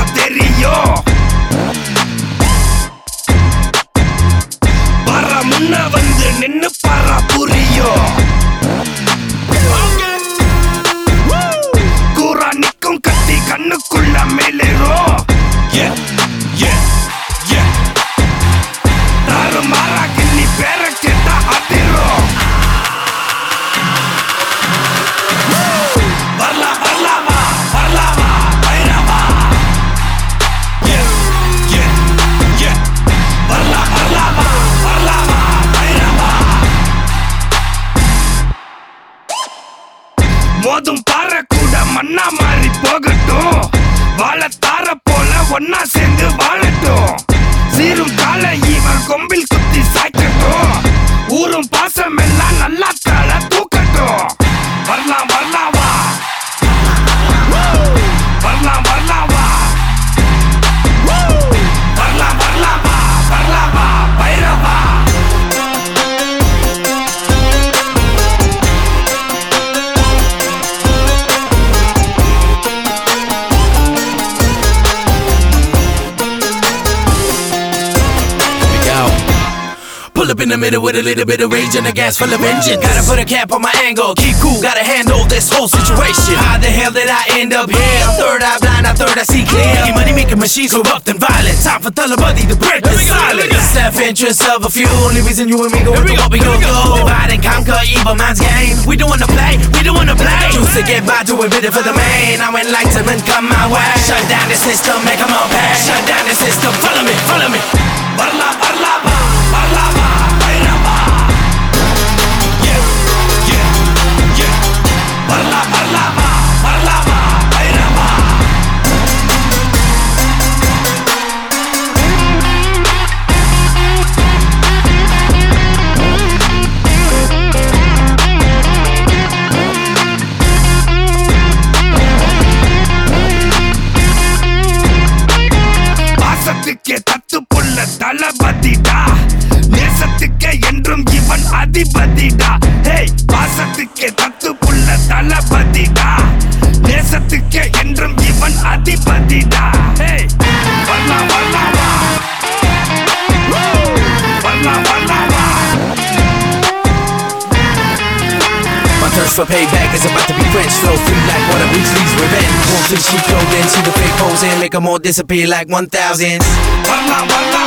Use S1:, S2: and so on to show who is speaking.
S1: தெரியும். வர முன்ன வந்து நின்னு பாரா புரியும். கூரா நிக்கும் கத்தி கண்ணுக்குள்ள மேலேறும். தாறு மாறா கிள்ளி பேர கேட்டா அதிரும். வரலாமா வரலாமா பைரவா. வரலாமா வரலாமா பைரவா. மோதும் பாறை கூட மண்ணா மாறி போகட்டும். வாழத்தார போல ஒன்னா சேர்ந்து வாழட்டும். சீரும் கால இவன் கொம்பில் குத்தி சாய்க்கட்டும். ஊரும் பாசம் எல்லாம் நல்லா தாழ தூக்கட்டும். வரலாம் வரலாவா வரலாம் வரலாவா. வரலாம் வரலாமா வரலாமா Bairavaa.
S2: Pull up in the middle with a little bit of rage and a gas full of engine. Gotta put a cap on my angle, keep cool, gotta handle this whole situation. How the hell did I end up here? Third eye blind, I third I see clear. Money making machines corrupt and violent. Time for Talabadi to break the silence. Self-interest of a few, only reason you and me go into what we go through. Divide and conquer evil man's game. We don't wanna play, we don't wanna play. Choose to get by, do a bit for the main. Now enlightenment come my way. Shut down the system, make them all pay. Shut down the system, follow me, follow me.
S1: வரலா வரலாமா வரலாமா பைரவா. வரலா வரலாமா வரலாமா பைரவா. பாசத்துக்கே தத்து புள்ள தளபதிடா. நேசத்துக்கே என்றும் இவன் அதிபதிடா. ஹேய் பாசத்துக்கே தத்து புள்ள தளபதிடா. நேசத்துக்கே என்றும் இவன் அதிபதிடா. ஹேய் வரலாம் வரலாமா வரலாம் வரலாமா.
S2: My thirst for payback is about to be quenched. Flow free like one of Weasley's revenge. Won't flee sheep clothing, see the fake pose and make them all disappear like 1,000.
S1: வரலாம் வரலாம்